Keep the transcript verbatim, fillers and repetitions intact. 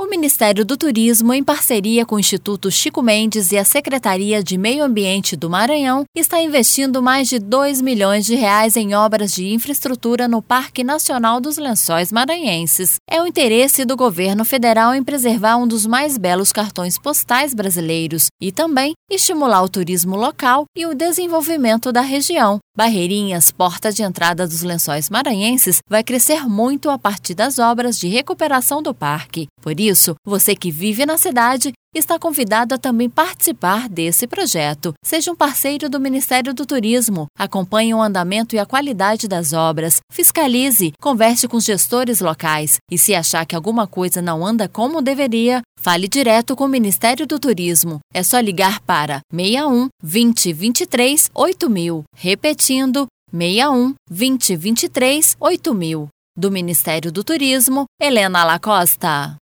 O Ministério do Turismo, em parceria com o Instituto Chico Mendes e a Secretaria de Meio Ambiente do Maranhão, está investindo mais de dois milhões de reais em obras de infraestrutura no Parque Nacional dos Lençóis Maranhenses. É o interesse do governo federal em preservar um dos mais belos cartões postais brasileiros e também estimular o turismo local e o desenvolvimento da região. Barreirinhas, porta de entrada dos Lençóis Maranhenses, vai crescer muito a partir das obras de recuperação do parque. Por isso, você que vive na cidade está convidado a também participar desse projeto. Seja um parceiro do Ministério do Turismo, acompanhe o andamento e a qualidade das obras, fiscalize, converse com os gestores locais e, se achar que alguma coisa não anda como deveria, fale direto com o Ministério do Turismo. É só ligar para seis um, vinte, vinte e três, oito mil. Repetindo, seis um, vinte, vinte e três, oito mil. Do Ministério do Turismo, Helena Lacosta.